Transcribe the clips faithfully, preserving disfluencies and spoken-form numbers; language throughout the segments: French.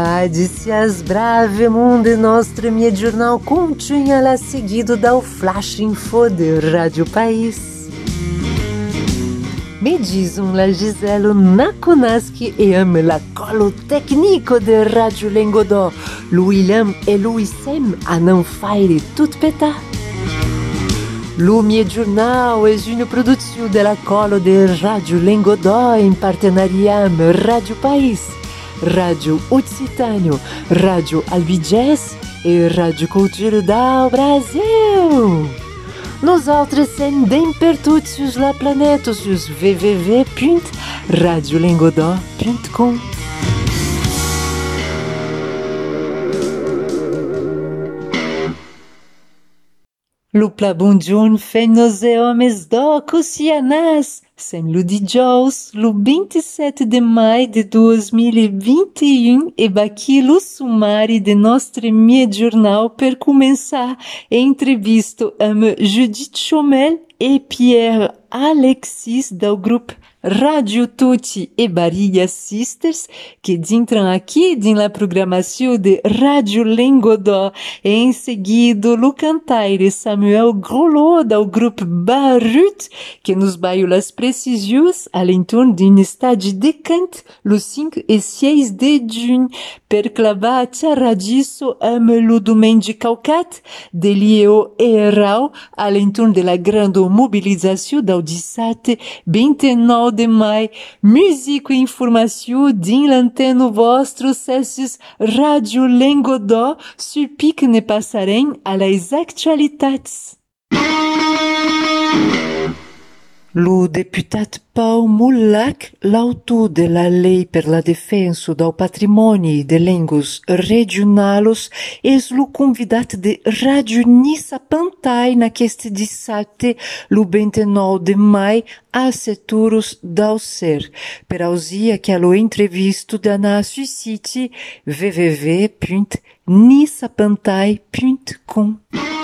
Adicias brave mundo nostro mie jornal continha lá seguido da o Flash Info de Rádio País. Me diz um la Giselo Nakunaski e ame la colo técnico de Rádio Lengodó, lo William e Luisem a não faire tout péta. Lo mie jornal è una produzione della colo de Rádio Lengodó em partenariat amb Rádio País, Rádio Occitânio, Rádio Albigés e Rádio Cultura do Brasil. Nós outros sem dem per tutti sus la planeta sus w w w ponto radio lengodó ponto com. Lupla bunjun fenos e homens do Cusianás, sem ludijous, lo vinte e sete de maio de dois mil e vinte e um e aqui o sumário de nosso mie jornal per começar a entrevista amb Judith Chomel e Pierre Alexis do grupo Rádio Tutti e Barilla Sisters, que entram aqui na programação de Rádio Lengodó. E em seguida, o cantaire Samuel Grolot do grupo Barut, que nos baiu as precisões além de um estádio de cante, o cinco e seis de junho, per clavar tcharadiço am o domaine de Caucat, de Lieo e Erau, além de la grande mobilização do dezessete, vinte e nove de maio, música e informação din l'anteno vostro cessus Rádio Lengodó, sur pic ne passarem a las actualitats. O deputado Paul Mullac, l'autor de la lei per la defensa do patrimônio de línguas regionais, é o convidado de Rádio Nissa Pantai naqueste dezessete, o vinte e nove de maio, a Seturos do Ser. Per ausia que a lo entrevisto da na sui site w w w ponto nissa pantai ponto com.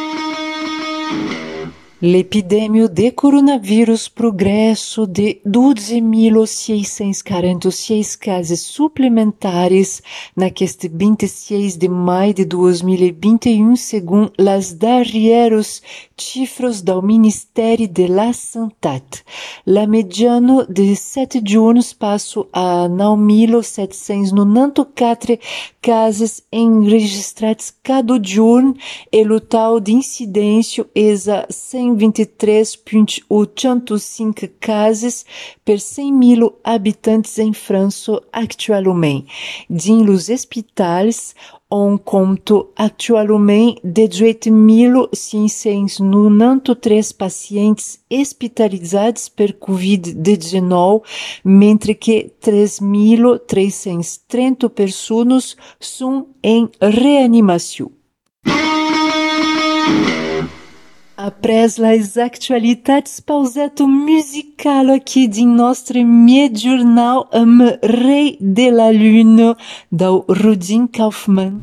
L'epidemia de coronavírus progresso de doze mil seiscentos e quarenta e seis casos suplementares naqueste vinte e seis de maio de dois mil e vinte e um, segundo as darrieros cifras do Ministério de la Santat. La mediana de sete diurnos passou a nove mil setecentos e noventa e quatro casos enregistrados cada diurno e o total de incidência é a cento e vinte e três vírgula oitenta e cinco casos per cem mil habitantes em França atualmente. Din los hospitais, on conta atualmente dezoito mil seiscentos e noventa e três pacientes hospitalizados per covid dezenove, mentre que três mil trezentas e trinta pessoas são em reanimação. Apres las actualidades, pauseto musical aqui de nosso mie jornal am Rei de la Lune, do Rudin Kaufmann.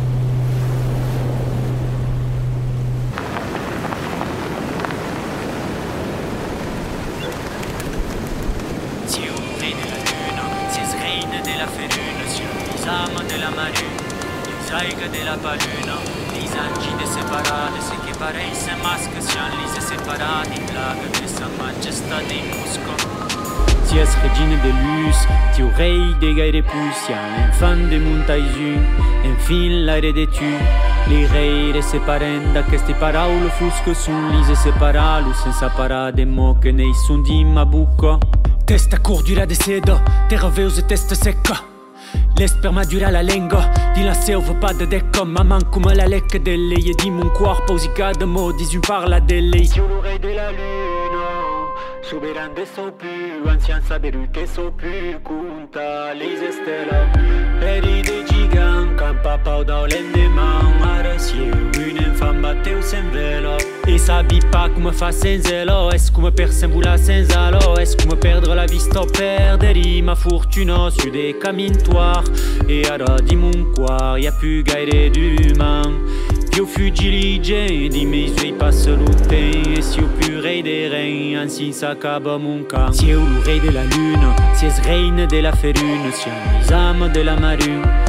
C'est au Rei de la Lune, c'est reine de la férune, sur les âmes de la marune, les aigles de la balune, les anges de séparades, ce qui pareil se masque, les séparades, in lague de sa majesté in musco. Tu es regine de luz, tu rei de gaire poussian, enfant de montaisun, enfin l'aire de tu, les reire séparent d'aqueste parole fusco sun lise separalu, senza parade mo che nei sun di mabucco. Testa cordura de seda, terra veuse testa secca. L'esperma dura la lingua, di la selva pas de décor, maman come la lecca delle, e di mon corpo si cada mo, dis un parla delle. Sur le rei de la lune, souverain de so più, ancien saberu che so più, conta les stella. Eri de gigant, campa pau dans l'endemain, aracieu, une infâme batteu sem velo. E sabi pas come fa senza zelo, es come per sembula senza lo, es come perdre la vista o perdere ma fortuna su des camintoires. E ara di mon cuore, y'a plus gaire d'humain. Io fugilige, di me sui passe l'outé, e si au plus rei des reins, ainsi s'accaba mon camp. Si le rei de la lune, si es reine de la férune, si les âmes de la marune, les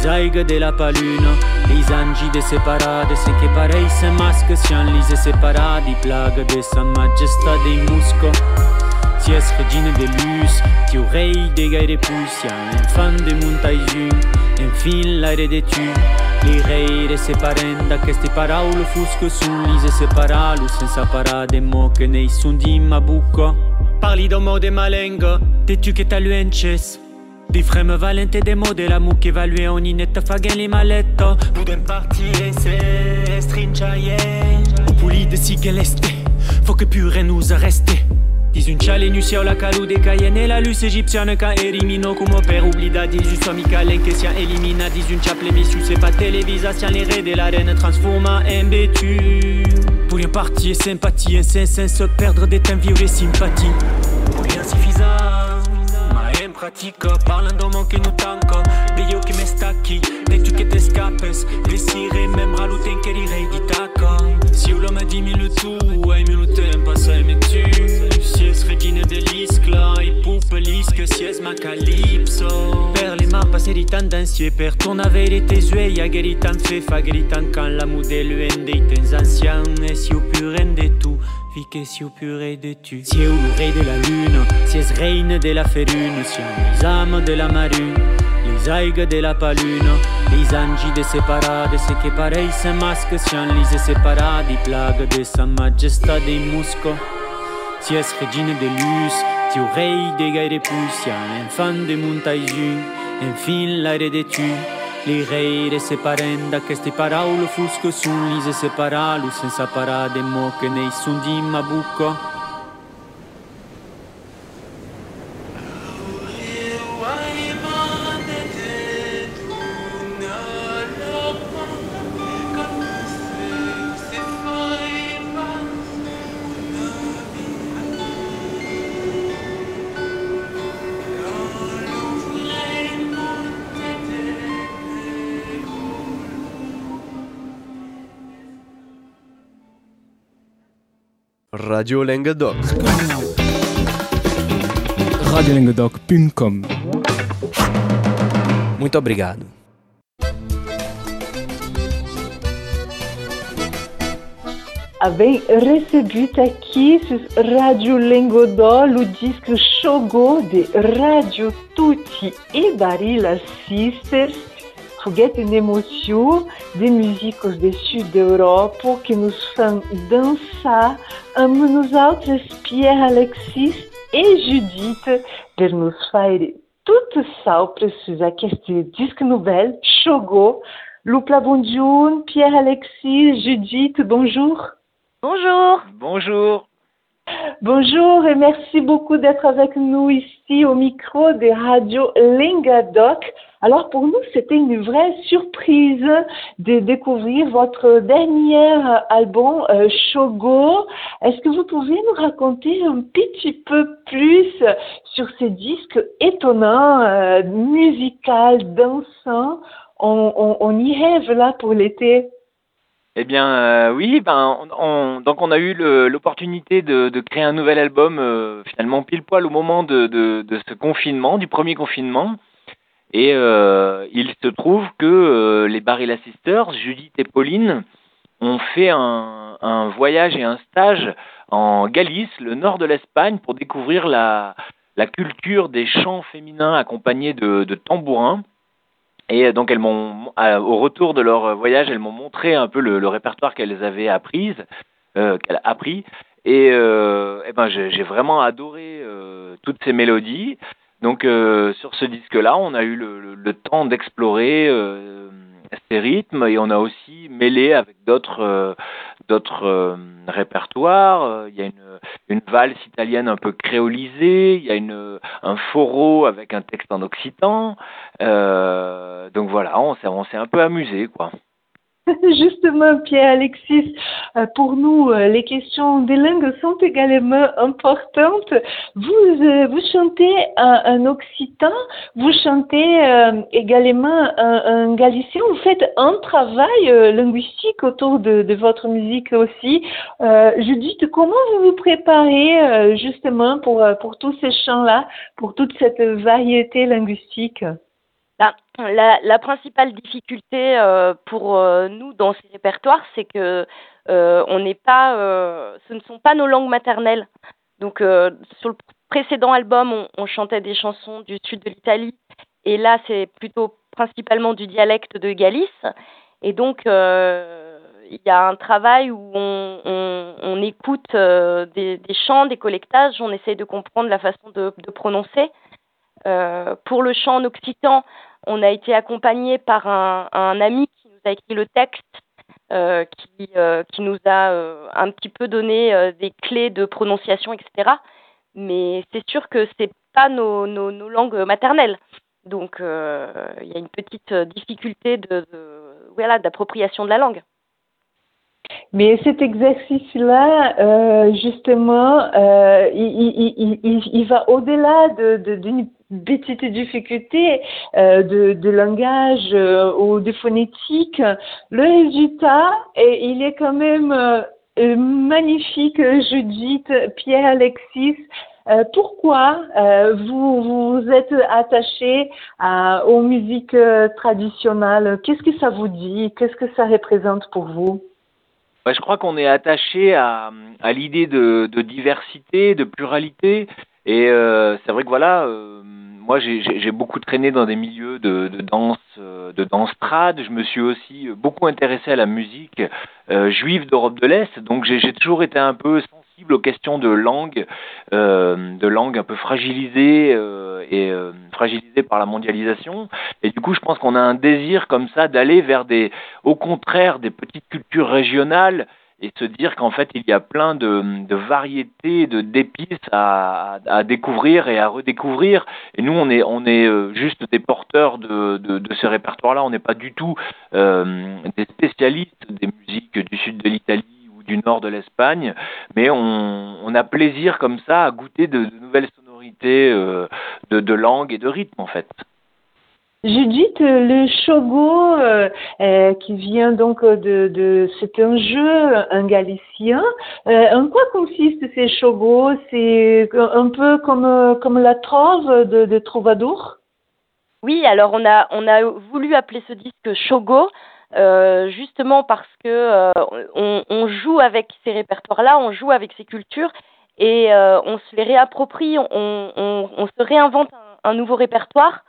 les aigles de la palune, les angi de separade, se che parei se masque sian lise separati, plague de sa majesté dei musco. Si es regine de luz, ti o rei de gaire pusian, enfant de montaijun, enfin l'aire de tu. Les reire separenda, queste parole fusco sun lise separalu, senza parade mo che nei sun di mabucco. Parli d'homo de malengo, de tu che taluences. Di fremme valente de mo de la mu che value ogni netta faghen li maletto. Buden partire se strinciaie. O puli de sigeleste, faut que pure nous arreste. Dis une chale nu sia la calou de Cayenne, la luce égyptienne ca erimino come per oblida di giusto amicale che sia elimina. Dis une chaple visu c'est pas télévisation les raies de la reine transforma en bétu. Pour rien partir sympathie, un sens se perdre des temps vieux et sympathie. Pour rien suffisant, ma en pratique, parlando mon che nous tanco, de io che me stacchi, de tu che te scappes, desire même raluten che direi di tacco. Si l'homme a dix mille tout, ai mille tempo, sai me tu. Si es regine de l'iscla, et poupe l'isque, si es ma calypso. Per les mains passées di tendancieux, per ton avere tes yeux, ya gueritan fe, fa gueritan quand la modèle en des temps anciens, et si au pur en de tout. Fi che si au purée de tu. Si au rei de la lune, si es reine de la ferune, si les âmes de la marune, les aigles de la palune, les angi de separade, se che parei se masque, sian lise separati, plague de sa majesté dei musco. Si es regine de luz, ti o rei de gaire pusian, enfant de montaijun, enfin l'aire de tu. Les reire separenda, queste parole fusco sun lise separalu, senza parade mo che nei sun di mabucco. Radio Languedoc. radio languedoc ponto com. Muito obrigado. Bem recebido aqui sur Radio Languedoc, le disque Chogo de Radio Tutti e Barilla Sisters. Foguete une émotion des musiques du sud d'Europe qui nous font danser, um, nous autres Pierre Alexis et Judith de nous faire tout ça sur ce disque nouvel, Chogo. Lupla bonjour, Pierre Alexis, Judith, bonjour. Bonjour. Bonjour. Bonjour et merci beaucoup d'être avec nous ici au micro de Radio Languedoc. Alors pour nous, c'était une vraie surprise de découvrir votre dernier album, euh, Chogo. Est-ce que vous pouvez nous raconter un petit peu plus sur ce disque étonnant, euh, musical, dansant? On, on, on y rêve là pour l'été. Eh bien, euh, oui, ben, on, on, donc on a eu le, l'opportunité de, de créer un nouvel album, euh, finalement pile poil au moment de, de, de ce confinement, du premier confinement. Et euh, il se trouve que euh, les Barilla Sisters, Judith et Pauline, ont fait un, un voyage et un stage en Galice, le nord de l'Espagne, pour découvrir la, la culture des chants féminins accompagnés de, de tambourins. Et donc elles m'ont, au retour de leur voyage, elles m'ont montré un peu le, le répertoire qu'elles avaient appris, euh, qu'elles appris. Et, euh, et ben j'ai, j'ai vraiment adoré euh, toutes ces mélodies. Donc euh, sur ce disque-là, on a eu le, le, le temps d'explorer euh, ces rythmes et on a aussi mêlé avec d'autres euh, d'autres euh, répertoires. Il y a une, une valse italienne un peu créolisée, il y a une, un foro avec un texte en occitan. Euh, donc voilà, on s'est, on s'est un peu amusé, quoi. Justement, Pierre-Alexis, pour nous, les questions des langues sont également importantes. Vous, vous chantez un, un occitan, vous chantez euh, également un, un galicien. Vous faites un travail euh, linguistique autour de, de votre musique aussi. Euh, Judith, comment vous vous préparez euh, justement pour, pour tous ces chants-là, pour toute cette variété linguistique? Ben, la, la principale difficulté euh, pour euh, nous dans ces répertoires, c'est que euh, on n'est pas, euh, ce ne sont pas nos langues maternelles. Donc, euh, sur le précédent album, on, on chantait des chansons du sud de l'Italie, et là, c'est plutôt principalement du dialecte de Galice. Et donc, euh, il y a un travail où on, on, on écoute euh, des, des chants, des collectages, on essaye de comprendre la façon de, de prononcer. Euh, pour le chant en occitan, on a été accompagné par un, un ami qui nous a écrit le texte, euh, qui, euh, qui nous a euh, un petit peu donné euh, des clés de prononciation, et cetera. Mais c'est sûr que c'est pas nos, nos, nos langues maternelles. Donc, euh, il y a une petite difficulté de, de, voilà, d'appropriation de la langue. Mais cet exercice-là, euh, justement, euh, il, il, il, il, il va au-delà de, de, d'une petite difficulté euh, de, de langage euh, ou de phonétique. Le résultat, et il est quand même euh, magnifique, Judith, Pierre-Alexis. Euh, pourquoi euh, vous vous êtes attaché à, aux musiques euh, traditionnelles? Qu'est-ce que ça vous dit? Qu'est-ce que ça représente pour vous? Ouais, je crois qu'on est attaché à, à l'idée de, de diversité, de pluralité. Et euh, c'est vrai que voilà, euh, moi j'ai, j'ai, j'ai beaucoup traîné dans des milieux de, de danse, euh, de danse trad. Je me suis aussi beaucoup intéressé à la musique euh, juive d'Europe de l'Est. Donc j'ai, j'ai toujours été un peu sensible aux questions de langue, euh, de langue un peu fragilisée euh, et euh, fragilisée par la mondialisation. Et du coup, je pense qu'on a un désir comme ça d'aller vers des, au contraire, des petites cultures régionales et se dire qu'en fait, il y a plein de, de variétés, de d'épices à, à, à découvrir et à redécouvrir. Et nous, on est, on est juste des porteurs de, de, de ces répertoires-là. On n'est pas du tout euh, des spécialistes des musiques du sud de l'Italie ou du nord de l'Espagne, mais on, on a plaisir comme ça à goûter de, de nouvelles sonorités euh, de, de langue et de rythme, en fait. Judith, le shogo euh, euh, qui vient donc de, de c'est un jeu, un galicien. Euh, en quoi consiste ces shogo? C'est un peu comme comme la trove de, de Troubadour? Oui, alors on a on a voulu appeler ce disque shogo euh, justement parce que euh, on, on joue avec ces répertoires-là, on joue avec ces cultures et euh, on se les réapproprie, on on, on se réinvente un, un nouveau répertoire.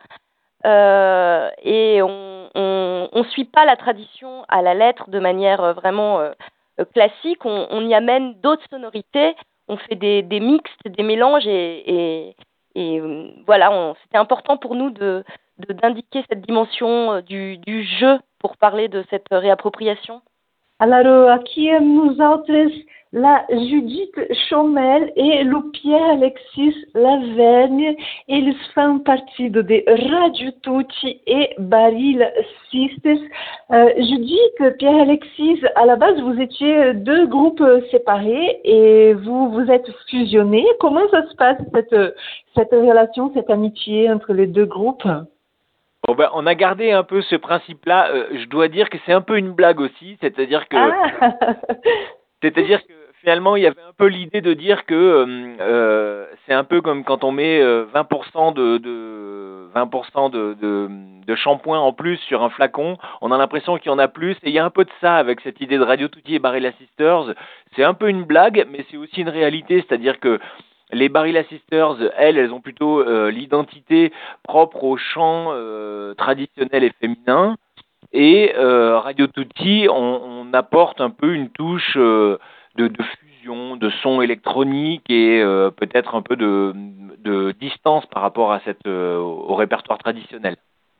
Euh, et on, on, on suit pas la tradition à la lettre de manière vraiment euh, classique. On, on y amène d'autres sonorités. On fait des, des mixtes, des mélanges et, et, et euh, voilà. On, c'était important pour nous de, de d'indiquer cette dimension du, du jeu pour parler de cette réappropriation. Alors, aqui nous autres, la Judith Chomel et le Pierre-Alexis Lavergne, ils font partie de Radio Tutti et Baril Sisters. Euh, Judith, Pierre-Alexis, à la base, vous étiez deux groupes séparés et vous vous êtes fusionnés. Comment ça se passe, cette, cette relation, cette amitié entre les deux groupes? Bon ben, on a gardé un peu ce principe-là. Euh, je dois dire que c'est un peu une blague aussi, c'est-à-dire que, ah. c'est-à-dire que finalement, il y avait un peu l'idée de dire que euh, euh, c'est un peu comme quand on met euh, vingt pour cent de, de vingt pour cent de, de, de shampoing en plus sur un flacon. On a l'impression qu'il y en a plus, et il y a un peu de ça avec cette idée de Radio Tutti et Barilla Sisters. C'est un peu une blague, mais c'est aussi une réalité, c'est-à-dire que les Barilla Sisters, elles, elles ont plutôt euh, l'identité propre au chant euh, traditionnel et féminin. Et euh, Radio Tutti, on, on apporte un peu une touche euh, de, de fusion, de son électronique et euh, peut-être un peu de, de distance par rapport à cette, euh, au répertoire traditionnel.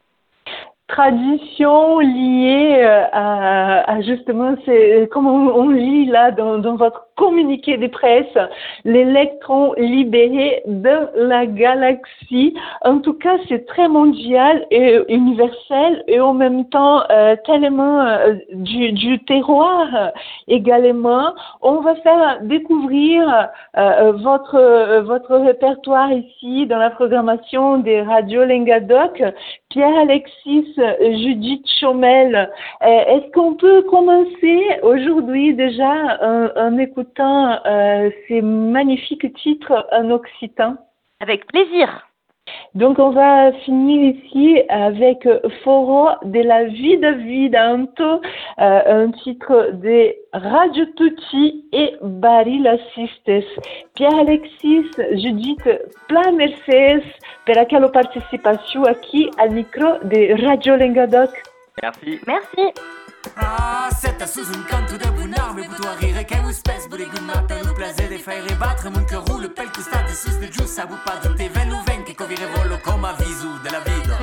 Tradition liée à, à justement, c'est comme on, on lit là dans, dans votre communiqué de presse, l'électron libéré de la galaxie. En tout cas, c'est très mondial et universel et en même temps euh, tellement euh, du, du terroir également. On va faire découvrir euh, votre euh, votre répertoire ici dans la programmation des radios Lengadoc. Pierre-Alexis, Judith Chomel, est-ce qu'on peut commencer aujourd'hui déjà en, en écoutant euh, ces magnifiques titres en occitan? Avec plaisir. Donc, on va finir ici avec Foro de la Vida Vidanto, euh, un titre de Radio Tutti et Barilla Sisters. Pierre-Alexis, Judith, plein merci per aquella participazione aqui al micro de Radio Lengadoc. Merci. Merci. Ah, c'est sous un canto de bonheur, mais vous doit rire qu'un espèce, vous les goûts m'appellent au plaisir de faire battre mon cœur roule, pelle que sta de sus de giù, ça vous pas douter, ven ou ven, che covire volo come avviso della vita.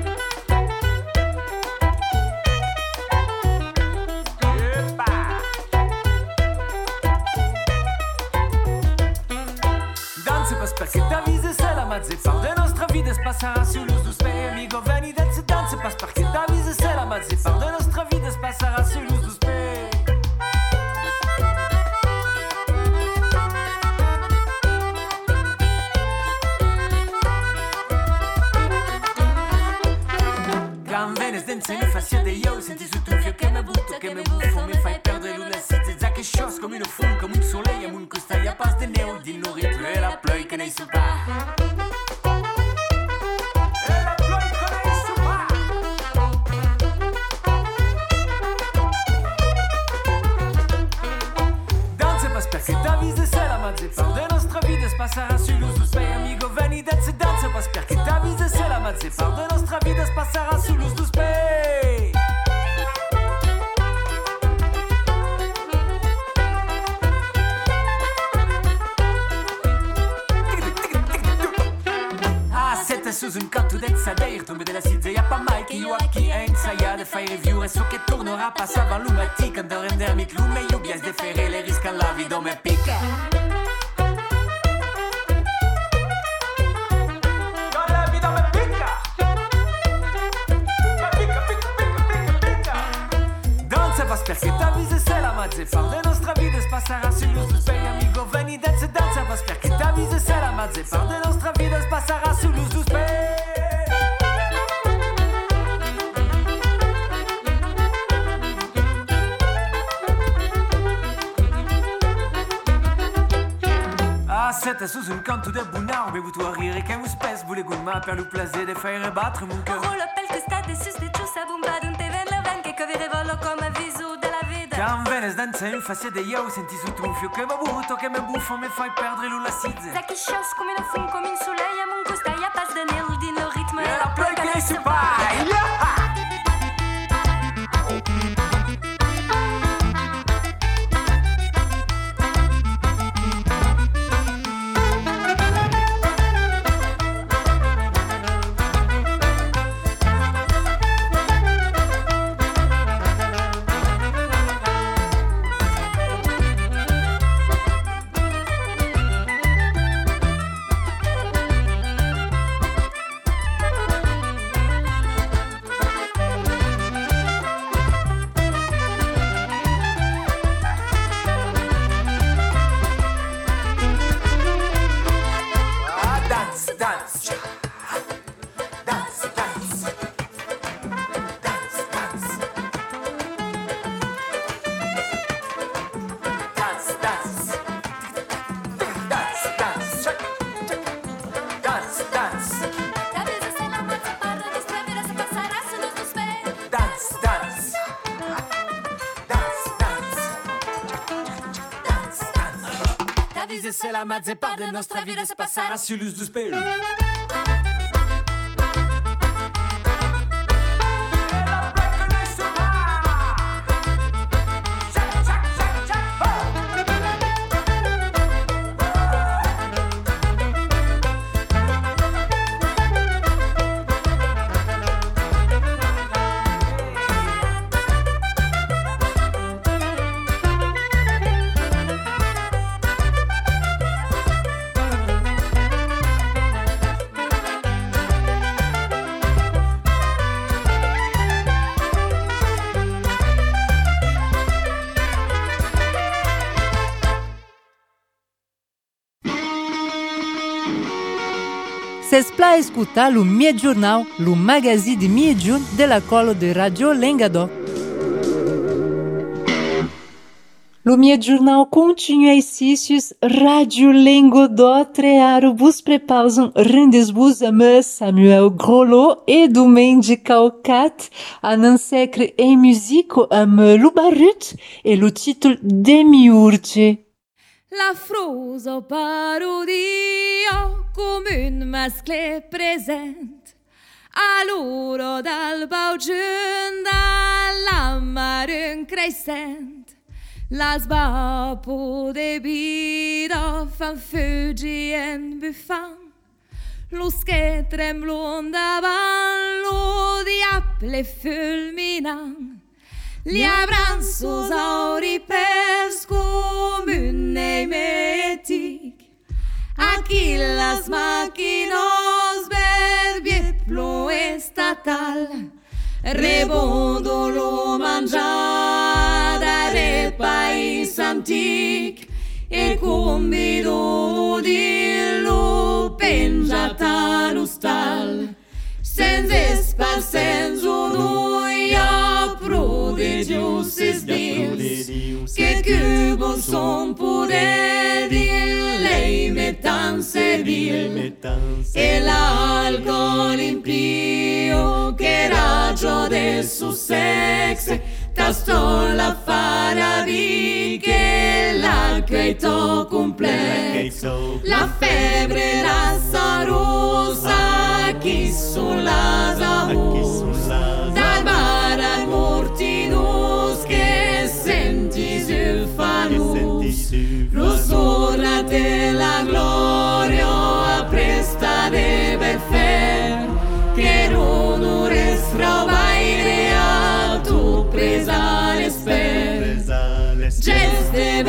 Danze pas perché t'avvise se la mazze fa de nostra vita spasserà sull'uso spei amico veni danze danze pas perché t'avvise se la mazze fa de nostra vita spasserà sull'uso spei. Can venes denze mi fa sia de io senti su tu fio che me butto che me buffo mi fai perdere l'una site za che chose come une fun comme un soleil à mon costa ya passe de neo di no ritmo e la pluie che ne su pas. Perché t'avvise se la mazze fa de nostra vita spasserà sull'uso spei amico veni danze danze pas perché t'avvise se la mazze fa de nostra vita spasserà sull'uso spei. Ah, siete su un canto d'ensadeir tombe della sizia y'a pas mai che io a chi è ensaiato fai review e so che tornerà passava l'umatic andò rendermi clou mais io bias de faire les risques la vie dans mes piques. Dans la vie dans mes piques. Pica, pica, pica, pica, pica. Danze pas perché t'avvise se la mazze fa de nostra vita spasserà sull'uso spei amico veni danze danze pas perché t'avvise se la mazze fa de nostra vita spasserà sull'uso spei. Siete sous un canto de bonheur, mais vous doit rire qu'un espèce, vous les goûts m'appellent le plaisir de faire battre mon cœur. Roule appelle que sta de sus de giù, sa bomba d'un te ven la ven, che covire volo come avviso della vita. Can venes danze in faccia de io, senti su tu un fio che mi butto, che mi buffo, mi fai perdere l'ula sizze. Za che chose come une fun, comme une soleil, à mon costa, y'a pas de nel, di no ritmo, e la pluie che ne se pa. Se la mazze pa de nostra vita spasserà sull'uso spei. S'espla escutar lo Mie Jornal, lo magazine de Mie Giun de la colo de Radio Lengadoc. O meu jornal continua ici sur Radio Lengodó, trearo bus prepausam rendes bus a Samuel Grolo e Domaine Calcat, a non secre e musico a me Lubarut e lo titolo Demiurge. La frosa parodia kommunmänsklig present. Allora dal baugenda lammaren crescent. Las vapo de bida fan fugien buffan. Lo che tremblon davan lo diable fulminan. Gli abranzos auri pers comune metic. Aquí las máquinas verbieplo estatal. Rebondo lo mangiada re país antic. E convido di lo pengiata l'ustal. Senza espal, senza noia, prodigios es Dios, che cubos son poder di lei metan servil, e l'alcol impio che raggio del suo sexe, tastò la faravi che l'acqueto completo, la febbre rassa rosa, chi sulla zaus, dal bar al mortinus che senti sul fanus, rosora della gloria a presta de belfer, che onore stravaire a tu presa l'esper, gest de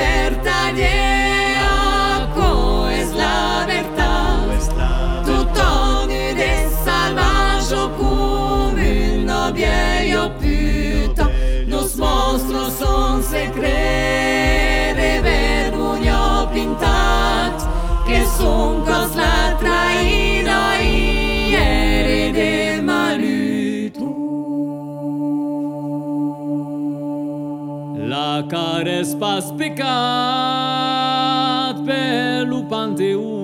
vertadea, co es la verdad, tout nu de salvaggio come una vieja puta, nos monstruos son secret de vergogna pintat, que son cos la traïda y herede maluto. La care spas pecat pe lu panteun.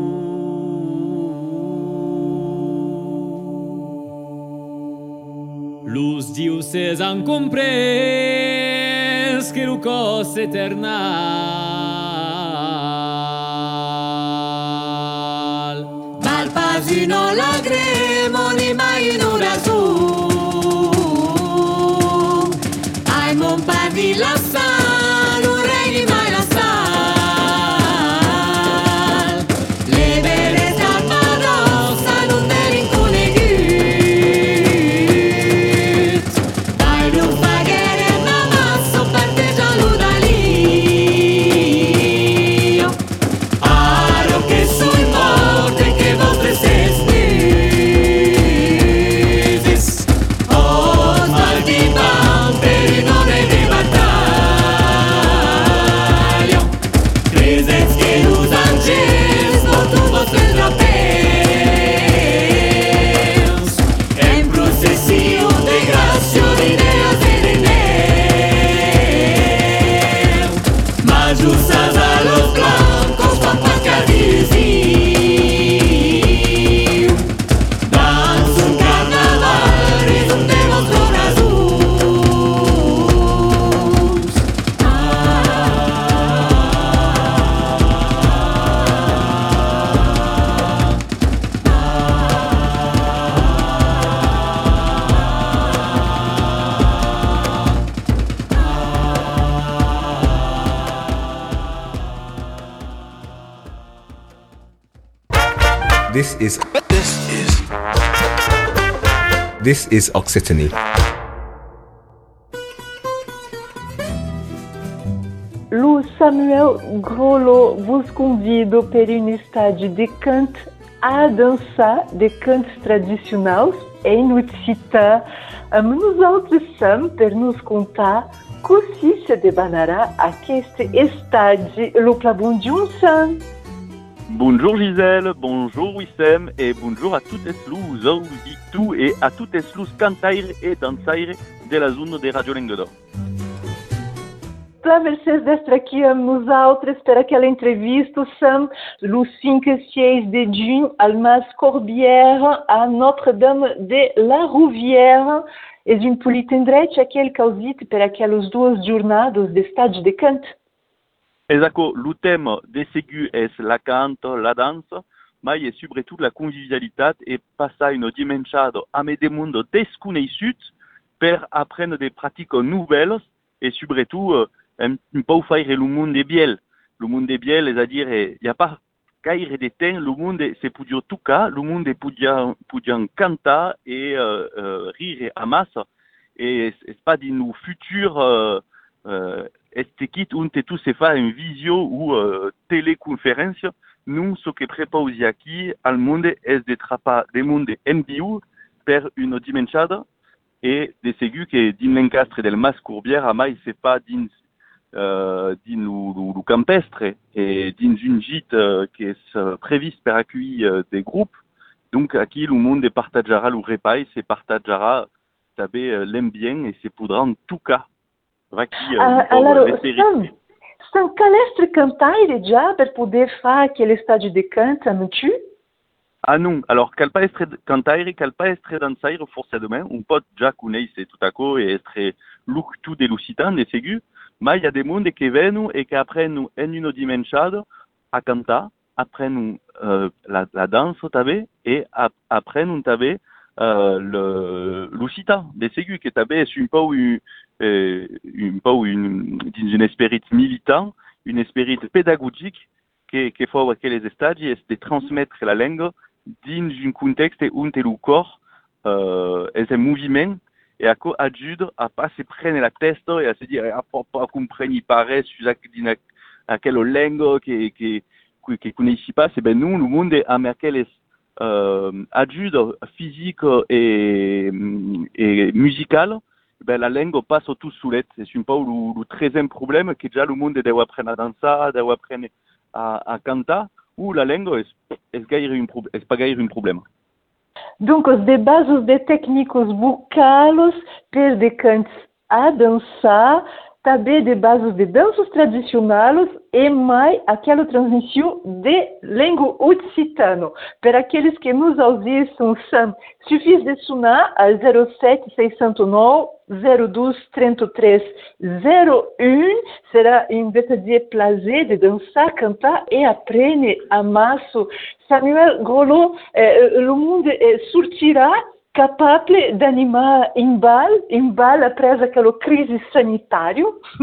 Los dioses han comprès que lo cos eternal Val pas una lagrima ni mai un razón. Ai mon pardi la sal, un rei ni mai la sal. Le vere salvarosa non derin conegut. Dai non pagare ma masso parteggialo da lì. Aro che sul morte che vostre sestis. Oh, mal di bamperi non è di battaglia. Cresez che us angels portu vostre trapeus. En processió de gràcia d'idees i de neu. Majusas a los blancos quan pascadisiu. Dans un carnaval rizum de vostro braços. This is this is this is Occitanie. Lu Samuel Grolo vos convido per un estádio de canto a dançar de cantos tradicionais em Occità. Nos outros sam per nos contar così se debanará aquest estádio lo plabon Johnson. Bonjour Gisèle, bonjour Wissem et bonjour à toutes les auditu et à toutes les cantaires et dansaires de la zone de Radio Lengodó. Para vocês d'estar aqui a nosaltres para aquela entrevista, Sam, le cinq et six de juin, al Mas Corbière, à Notre-Dame de la Rouvière. És un politendret aquel causit per aquelas duas jornadas de estádio de canto? Esatto, le thème des ségus est la cante, la danse, mais est surtout la convivialité et passer une dimensione a me de mundo desconeissut per apprendre des pratiques nouvelles et surtout euh, un, un peu faire le monde biel. Le monde biel, c'est-à-dire, il n'y a pas gaire de temps, le monde c'est pour dire tout cas, le monde pour dire canter et euh, euh, rire à masse, et c'est pas dans nos futurs euh, euh, estiquit où tout se fait une visio ou euh, téléconférence. Nous, ce que préparons ici, al monde est de trapper des mondes en bio per une dimensione et des ségus que din l'encastre del Mas Corbière, a mai c'est pas din euh, din lu, lu campestre et din une gîte euh, qui est euh, préviste per accueillir euh, des groupes. Donc, aquí le monde partagera le repas, c'est partagera taber euh, l'ambient et c'est poudra en tout cas. Aqui, Ah, uh, allora, Sam, Sam, calestre cantaire già per poter fare aquele stadio de canto, non tu? Ah non, alors cal pas estre cantaire, cal pas estre dansaire forcément, un pot già connaisse tout à coup et estre look tout de lucitan, des ségus, mais il y a des mondes qui viennent et qui apprennent en une dimensione à canter, apprennent euh, la, la danse tabe et ap, apprennent tabe euh, le lucitan, des ségus qui tabe est un peu une, euh, un peu une, une esprit militant, une esprit pédagogique qui qui faut que les stadi est de transmettre la langue dans un contexte où le corps euh, est un mouvement et à quoi ajude à pas se prendre la tête et à se dire à pas pas comprendre pareil sur à quelle langue qui qui qui connaissent pas c'est ben nous le monde américain est euh, ajude physique et et musical ben la langue passe tout sous l'être c'est un peu le, le treizième problème que déjà le monde doit apprendre à danser doit apprendre à, à canter ou la langue est est pas gaire un problème. Donc, os de bases de técnicos bucalos per de cantos a dançar, também de bases de danças tradicionais e mais aquela transmissão de língua occitano. Para aqueles que nos auxiliam, suffit de sonar a zero sete seis zero nove zero dois três três zero um. Será um verdadeiro prazer de dançar, cantar e aprender a maço. Samuel Grolot, eh, o mundo eh, sortirá capable d'animar un bal, un bal après aquella crise sanitaria?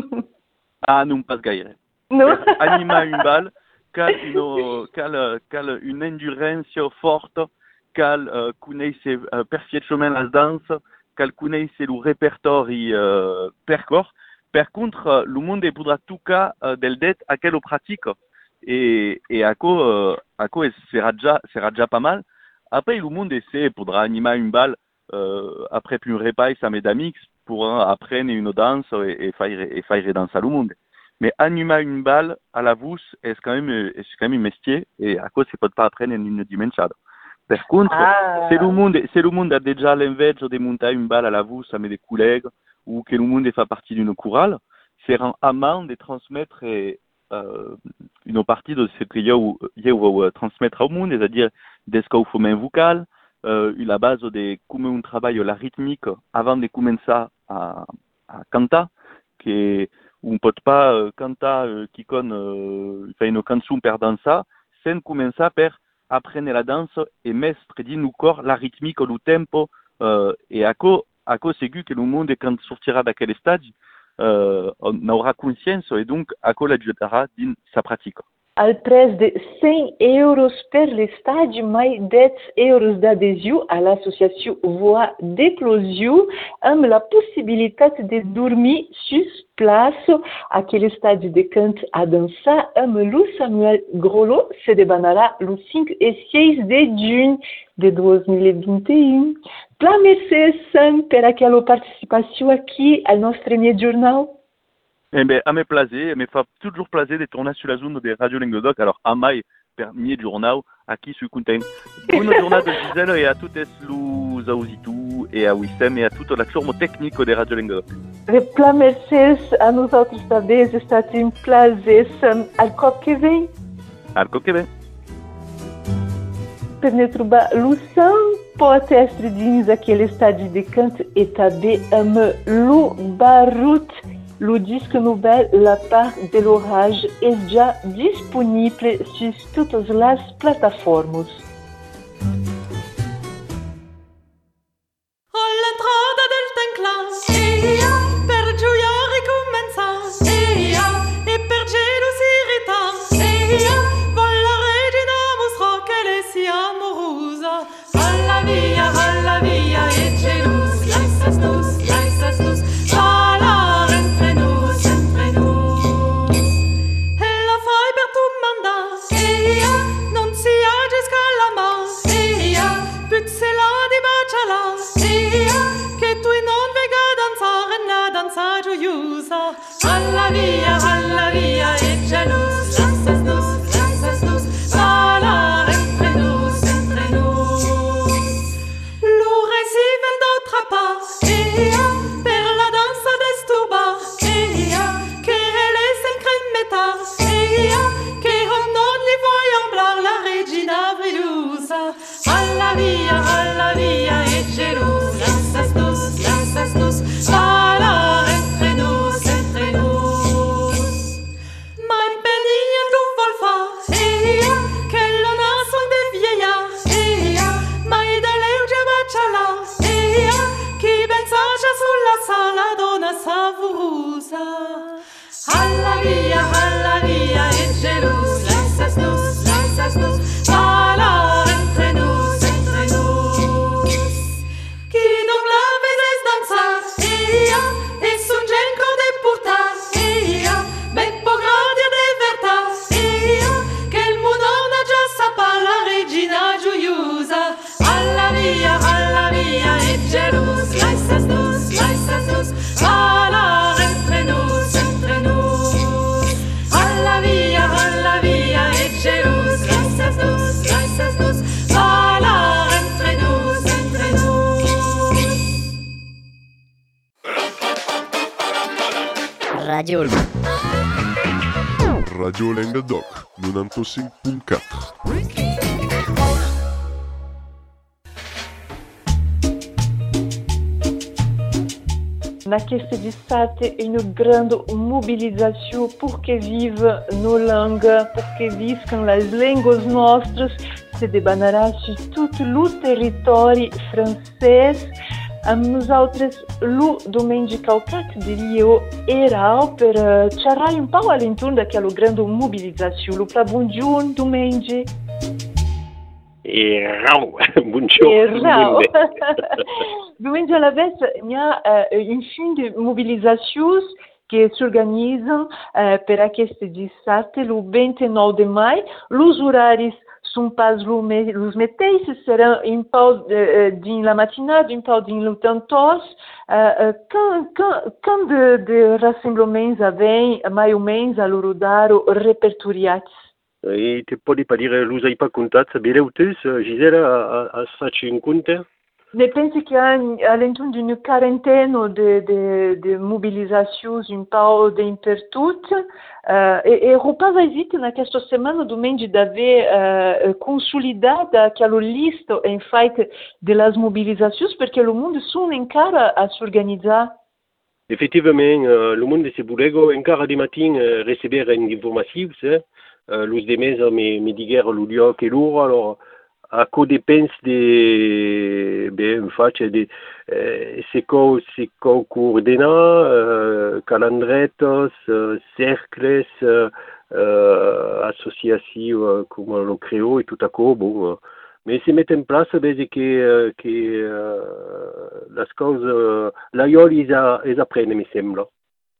Ah, non, pas gaire. Non. Animar un bal, cal une, cal, cal une endurance forte, cal uh, connaisse uh, perfectement la danse, cal connaisse le répertoire uh, per corps. Per contre, le monde pourra tout cas uh, del det à quelle pratique. Et, et à quoi, uh, à quoi sera déjà, sera déjà pas mal. Après, le monde essaie, pourra animer une balle euh, après puis un repas, ça met d'amis pour hein, apprendre une danse et, et faire et faire danser le monde. Mais animer une balle à la vousse, c'est quand même c'est quand même un métier et à cause c'est peut pas apprendre en une dimension. Par contre, ah. c'est le monde c'est le monde a déjà l'envie de monter une balle à la vousse avec des collègues ou que le monde fait partie d'une chorale, c'est un amant de transmettre et, euh, une partie de ce qu'il y a où il y a où transmettre au monde, c'est-à-dire des scauffements vocaux, euh, la base de comment on travaille la rythmique avant de commencer à, à canter, que on peut pas euh, canter euh, qui con euh, fait une chanson per danser, sans commencer par apprendre la danse et mettre dans nos corps la rythmique, le tempo, euh, et à quoi à quoi c'est que le monde quand sortira d'aquel stade, euh, on aura conscience et donc à quoi l'ajudera dans sa pratique. Al preço de cem euros per l'estádio, mais dez euros d'adesão à l'associação Voix d'Eclosion, amb la possibilitat de dormir sur place aquele estádio de canto a dançar, amb Lu Samuel Grolot se debanará le cinq et six de juin de dois mil e vinte e um. Para merci, Sam, per aquela participação aqui ao nosso premier jornal. Eh bien, à mes plaisirs, mais fait toujours plaisir de tourner sur la zone des radios Languedoc. Alors, à mai, per mie jornal aqui sui content. Buona giornata Gisela e a tutti los ausitu e a Wissem e a tutto la forma tecnico de Radio Languedoc. Repla mercês a nós outros talvez está um prazer al cop que vem. Al cop que vem. Per ne trobar Luçan pot estre dins aquele estadi de canto e també amb Lu Barut. Le disque nouvel La part de l'orage est déjà disponible sur toutes les plateformes. All'entrata del tenclas, eia, per gioia ricominciar, eia, e per cielo si ritar, eia, vol la regina mostrò che le sia amorosa. Alla via, alla via, e gelus, laissas nus, laissas nus, alla entre nus, entre nus. E la fai per tu mandar, eia, non si agisca la mar, eia, puzzela di baciala, eia, che tu non vega danzare na danza gioiosa. Alla via, alla via, e gelus, laissas nus, laissas nus, alla entre nus, entre nus. Lo recibe d'altra part, eia, per la danza desturba, eia, che elle s'incrementa, eia, che non li voyons blar la regina briosa. Alla via, alla via, e gelus, laissas nus, laissas nus, alla entre nus, entre nus. Ma impegnia tu vol fa, eia, che lo naso de vieillard, eia, ma i da leugia baciala, eia, chi ben sagia sulla sala donna savorosa. Alla via, alla via, e gelus, laissas nus, laissas nus, alla entre nus, entre nus. Chi donc la veses danzar, eia, e sun genco de portar, eia, ben po gradia de vertar, eia, che il Madonna già sapà la regina gioiosa. Alla via, alla via, e gelus, laissas nus, laissas nus, alla entre nus, entre nus. Alla via, alla via, e gelus, laissas nus, laissas nus, alla entre nus, entre nus. Radio Radio Languedoc, novantacinc punt quatre. Na questa d'estate une grande mobilisation pour que vive nos langues, pour que viscam les línguas nostras, se debanarà sur tout le territori francês. Amb nosaltres, lo Domengi Calcat, diria eu, era per uh, xerrar un pau all'intorno d'aquella grande mobilizzazione. Lo pla buongiorno, Domengi. Erau, buongiorno. Erau. Domengi, alla vez, il y a uh, un fin de mobilisacions que s'organitzen uh, per aquesta dissabte, lo ventinove de mai. Los horaris són pas los mateixos, serà un pau uh, dins la matinada, un pau dins lo tantós. Uh, uh, quand, quand, quand de, de rassemblements avem, mai o menys, a l'Orodaro, repertoriats? E te pode pas dire, los hai pas comptat, bereutes, Gisela, has fatto un compte? Ne penso che all'intorno di una quarantena de, de, de mobilizações, un pau d'imperdut, uh, e, e Rupa esiste na questa settimana domenica d'aver uh, consolidato aquela lista em feita das mobilizações, porque o mundo sono encara a se organizar. Effectivament, uh, le monde se bulego encara de matin uh, receber informacions, eh? uh, los demés me, me diguer lo lloc e l'ora, alors a co depens de ben face de eh, se co se co coordena uh, calendretos, uh, cercles, uh, uh, associatifs uh, comme lo creo et tout à coup bon uh, mais se met en place des que uh, que uh, las coses uh, l'aiol is a is apprene mi sembla.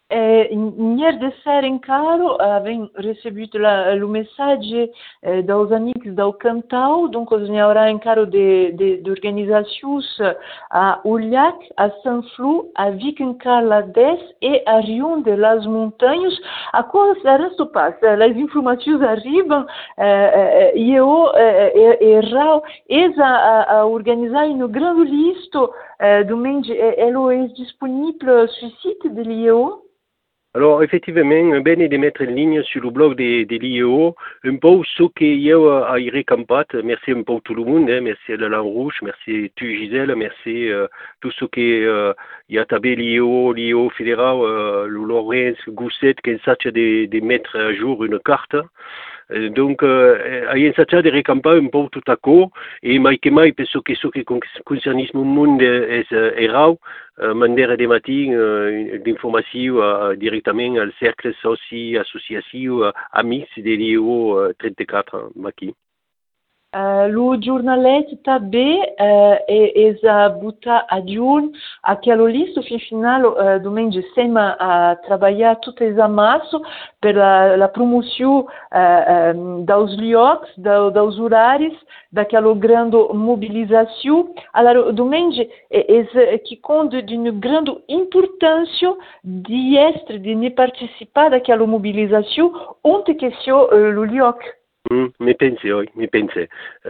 Eh, ieri de sera in caro abbiamo ricevuto la, il messaggio eh, dagli amici dal Cantau, dunque ne avrà in caro di organizzazioni a Uliac, a Saint-Flou, a Vic-en-Carla-Des e a Rion de las Montanhas. A cosa resto passa? Le informazioni arrivano, eh, io e eh, Rao esa a, a organizzare una grande lista, eh, domenica, elle est disponible sul sito dell'I E O? Alors, effectivement, è bene di mettere in linea sul blog de, de l'I E O un po' ce che io ho recampat. Merci un po' tout le monde, hein. Merci à la Rouge, merci tu Gisèle, merci euh, tout ce qui euh, y a tabé l'I E O, l'I E O fédéral, euh, Lorenz, Gousset, qui sache de, de mettre à jour une carte. Euh, donc, euh, hai ensaggiato di recampare un po' tutto a co e mai che mai penso che ciò che concerne il mondo è, è raro, uh, mandare dei mattini uh, d'informazioni uh, direttamente al cercle soci associativi, uh, amici dell'I E O uh, trentaquattro, ma chi? Uh, lo giornaletto tabè uh, è esabutta a giorno a che lo listo fin finale uh, domenica sembra a lavorare tutte le amasso per la, la promozione uh, um, dai locali, da, dai orari, da quella grande mobilizzazione. Allora domenica è, è che conta di una grande importanza di essere, di ne partecipare a quella mobilizzazione onde che sia uh, lo luogo. Mm, mi pensi, oui, mi pensi.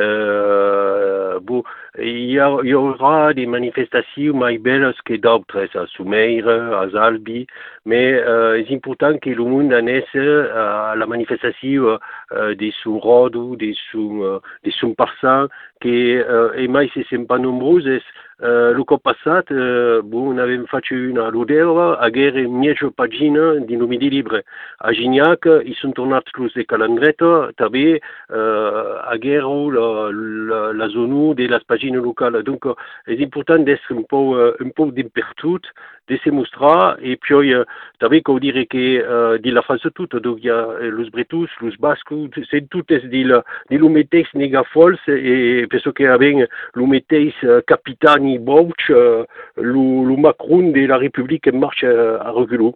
Uh, bon, il y, a, il y aura des manifestations plus belles que d'autres, à Soumeire, à Zalbi, mais uh, c'est important que le monde en ait à la manifestation uh, des sous-rods, des sous-parsants, che uh, e mai si sono pas nombreuses. Uh, lo cop passat, uh, bon, avem fatto una rodera, aguerre miege pagina di nomi di libre. A Gignac, i sono tornati los de Calandreta, també uh, aguerro la, la, la zona de las pagines locales. Donc, uh, è important d'être un po', uh, un po' d'impertut, de se mostrar, e poi uh, també cal dire che uh, di la France tutta, donc hi ha los bretus, los bascos, c'est toutes di la, di lo meteis negafols, e penso che avem lo meteis uh, capitani Bouch, uh, lo, lo Macron de la République en marche uh, a reculons.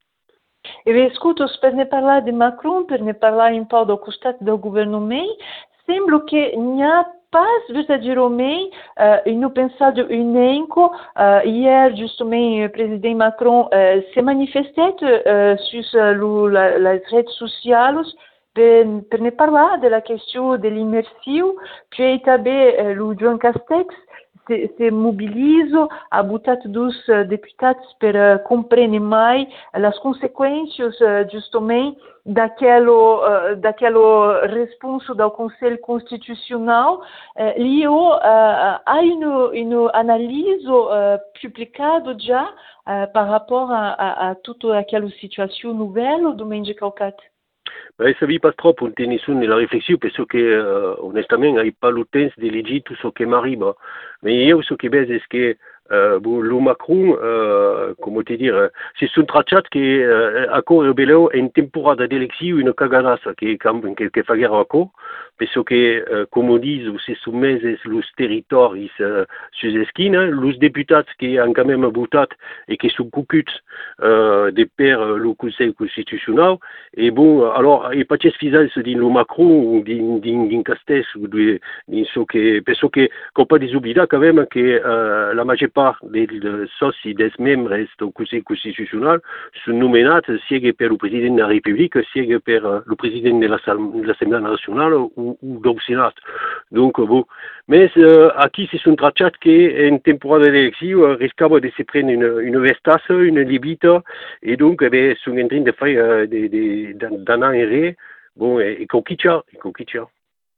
E vi ascolto, per ne parlare di Macron, per ne parlare un po' del costato del governo, sembra che non ha pas verdadeiramente uh, in un pensaggio unico. Uh, hier, justement, le président Macron uh, s'est manifesté uh, sur uh, la, les réseaux sociaux per, per ne parlare della questione dell'immersione, puis també uh, le Jean Castex se, se mobilizzo, ha buttato due uh, deputati per uh, comprendere mai le conseguenze uh, justamente daquelo, uh, daquelo responso do Conselho Constitucional. Uh, L'I E O uh, ha une, une analyse uh, publicada já uh, par rapport a, a, a toute aquela situação nouvelle domenica calcat. Ben, ça ne vit pas trop pour tenir sur la réflexion, parce que, euh, honnêtement, il n'y a pas le temps de lire tout ce qui m'arrive. Mais il y a ce qui est, c'est que euh, bon, le Macron, euh, comment te dire, c'est un traité qui euh, a révélé en temporada d'élection une cagada, qui est quand même quelque chose à quoi, parce que, euh, comme on dit, c'est soumis les territoires euh, sur les esquines, les députés qui ont quand même voté et qui sont coucuts euh, de père le Conseil constitutionnel, et bon, alors, il n'y a pas de suffisance dit le Macron ou d'un Castex ou de ce que, parce que, qu'on pas des oublier quand même que euh, la majeure part des soci des membres du Conseil constitutionnel sont nommés soit par le président de la République, soit par le président de l'Assemblée nationale ou, ou du Sénat. Donc, bon, mais euh, aquí c'est un traité qui, en temporada d'élection, risquava de se prendre une, une vestas, une libita, et donc, eh bien, sont en train de faire euh, des, des, d'anar en ré, bon, et, et coquitcha, et coquitcha.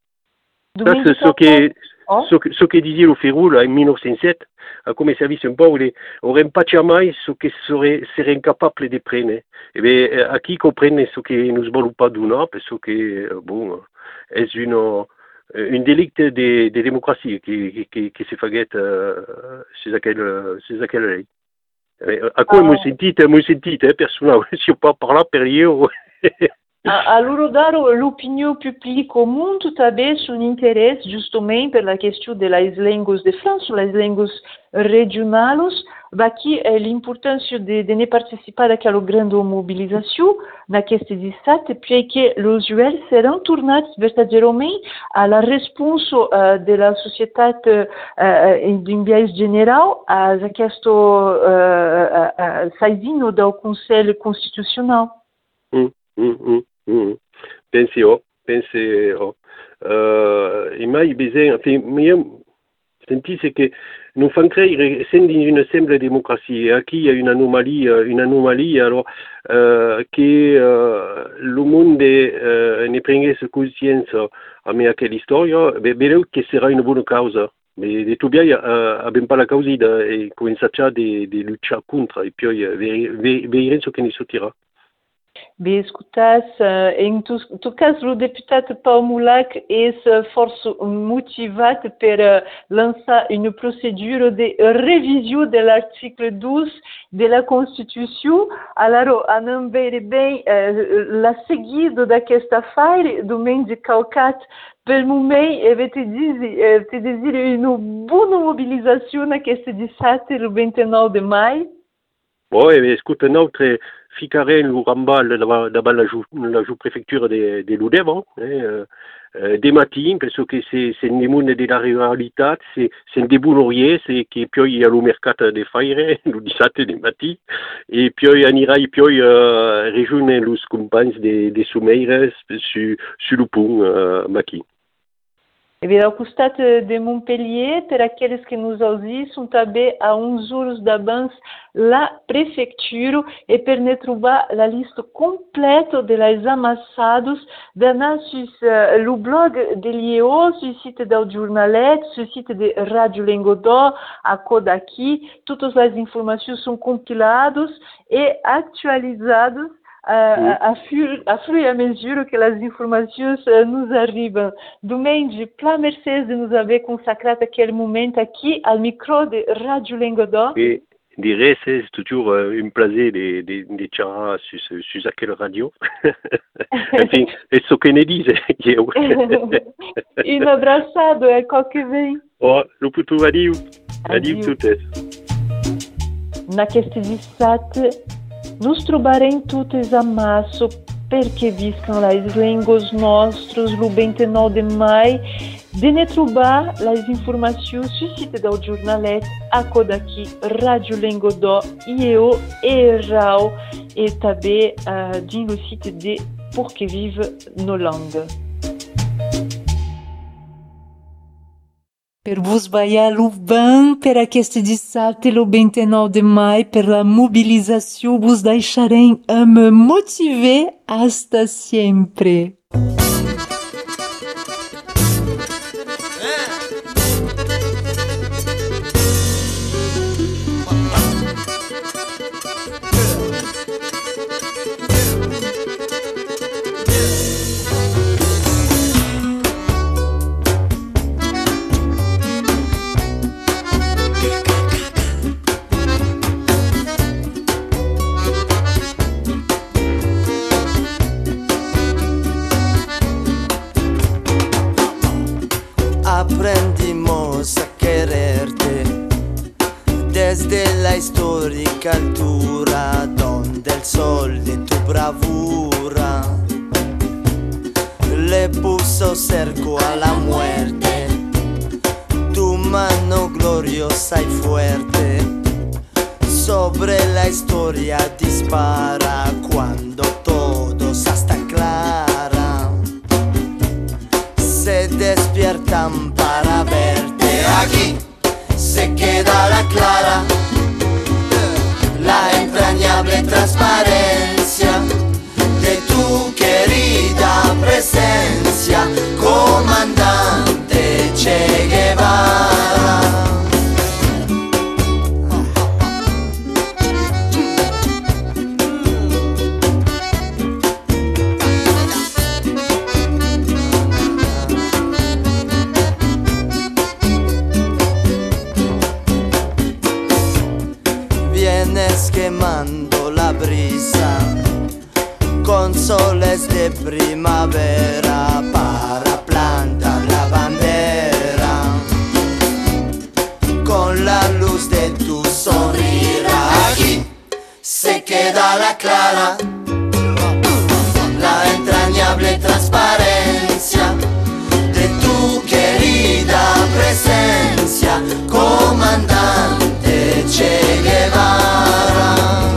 Ça, c'est ce que, oh? ce, ce que disait le Ferrou, là, en mille neuf cent sept, comme service un peu, on n'aurait pas jamais ce que serait, serait incapable de prendre. Eh bien, à qui comprenne ce que nous voulons pas donner, parce que, bon, est une, une délicte de, de démocratie qui, qui, qui se fait euh, c'est laquelle, c'est laquelle à quoi me sentit, me sentit, hein, personnellement, je ne sais pas par là, per io. Allora dare l'opinione pubblica al mondo também un interesse justamente per la questione delle lingue de France, les lingues regionales, aqui é l'importância de, de ne participar daquela grande mobilização na questão de sat, puis que os U L serão tornados verdadeiramente à la responsa uh, de la societat uh, d'un biais geral a aquest uh, uh, uh, saidino del Consell Constitucional. Mm, mm, mm, mm. Pensi oh, pensi oh. Uh, e mai bisogna, enfin, io sentisse che nous fan créer, essendo in una semple democrazia, qui il y a une anomalie, une anomalie alors euh, que euh, le monde euh, ne prendesse conscience a me quelle storia, veureu che sarà una buona causa. Mais de tout bien, uh, abbiamo pas la causa e cominciare de, de luchar contra e poi veurem ce che ne sortirà. Bem, escutas, em tu, tu caso o deputado Paulo Mulac é força motivado para lançar uma procedura de revisão do artigo doze da Constituição. Alors, a não ver bem uh, la seguida desta feira do mês de Calcat, pelo momento, eu vou te dizer, te dizer uma boa mobilização na questão de sete e vinte e nove de maio. Bon, eh, escuta, notre ficarem o rambal davant la sous-préfecture de, de l'Udem, hein, euh, euh, des matins, parce que c'est, c'est un monde de la réalité, c'est, c'est un début laurier, c'est que puis il y a le mercato de faire, le dix-sept des matins, et puis il y a, et puis euh, rejoindre les compagnes de, de Soumeires sur, sur le pont, euh, Maki. E bem, ao costat de Montpellier, per aqueles que nos ouvem, são também a uns horas d'avance la prefeitura e per ne trobar la lista completa de las amassados d'anar sur uh, le blog de l'I E O, sur le site del Jornalet, sur le site de Radio Languedoc, a Kodaki. Todas as informações são compiladas e atualizadas Uh, a, fur, a fur e à mesure que as informações uh, nos arrivam. Domingue, plein merci de nous avoir consacré aquele momento aqui ao micro de Radio Languedoc. Et dirais, c'est toujours uh, un plaisir de, de, de charrer sur, sur aquelle radio. Enfin, é ce que ne diz. Um abraçado, é qualquer vem. Oh, lo puto adiu. Adiu tuttes. Na questão de sat, nos trobarem tuttes a masso perché viscam las línguas nostras no vinte e nove de maio de ne trobar las informações sur site del Jornalet, a Kodaki, Radio Languedoc, I E O e Rao e também uh, din le site de Pour que vive nos langues. Per vos baialo bem per aquesta dissabte, lo vinte e nove de maio, per la mobilização, vos deixarem a me motiver hasta sempre. Aprendimos a quererte desde la histórica altura donde el sol de tu bravura le puso cerco a la muerte. Tu mano gloriosa y fuerte sobre la historia dispara cuando todo se hasta clara. Se despiertan para verte. Aquí se queda la clara, la entrañable transparencia de tu querida presencia, comandante Che Guevara. Quemando la brisa con soles de primavera para plantar la bandera. Con la luz de tu sonrisa aquí se queda la clara, la entrañable transparencia de tu querida presencia, comandante Che Guevara.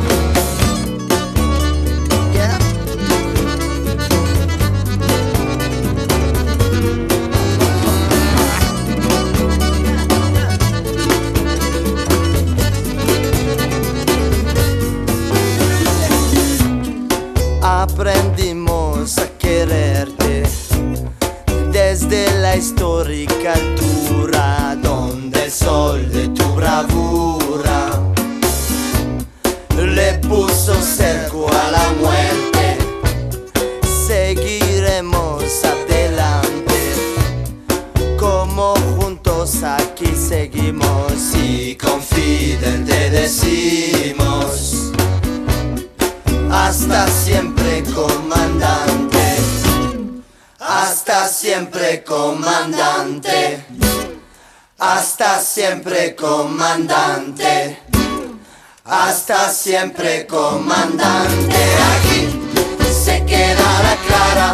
Aprendimos a quererte desde la histórica altura donde el sol de tu bravura le puso cerco a la muerte. Seguiremos adelante como juntos aquí seguimos y confidente decimos hasta siempre, comandante. Hasta siempre, comandante. Hasta siempre, comandante. Hasta siempre, comandante. Aquí se queda la clara,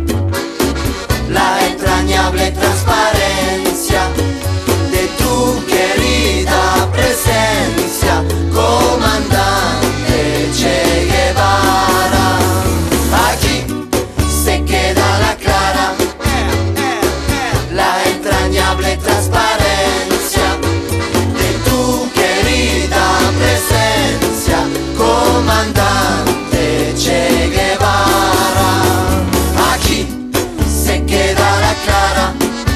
la entrañable transparencia de tu querida presencia, comandante Che Guevara. Aquí se queda la clara, la entrañable transparencia de tu querida presencia, comandante Che Guevara. Aquí se queda la clara,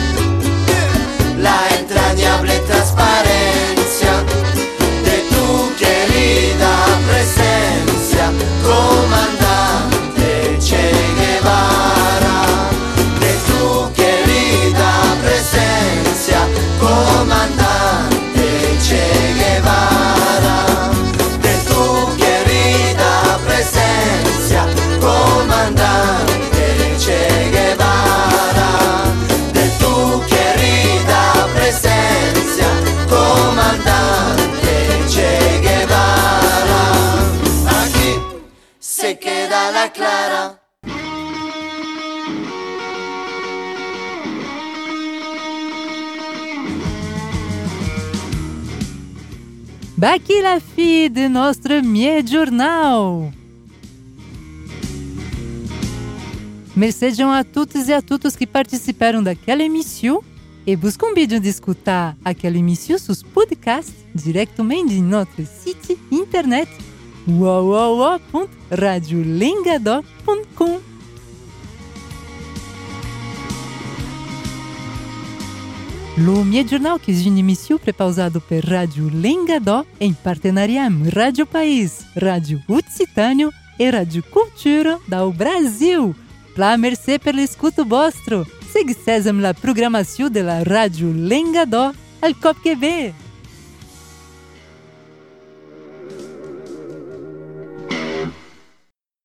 la entrañable transparencia de tu querida presencia, comandante Che Guevara. De tu querida presencia, comandante Che Guevara. De tu querida presencia, comandante Che Guevara. De tu querida presencia, comandante Che Guevara. Aquí se queda la clara. Aqui la fi de nostro Miei Jornal. Mercejam a todos e a todos que participaram daquela emissão e buscam vídeo de escutar aquela emissão sus podcasts diretamente em nosso site internet w w w ponto radio lengadoc ponto com. Lo Miei Jornal, que é uma emissão prepausada per Radio Lengadó em parceria com Radio País, Radio Occitânio e Radio Cultura do Brasil. Pla mercê per l'escuto vostro. Seguissem la programação de la Radio Lengadó al cop que ve.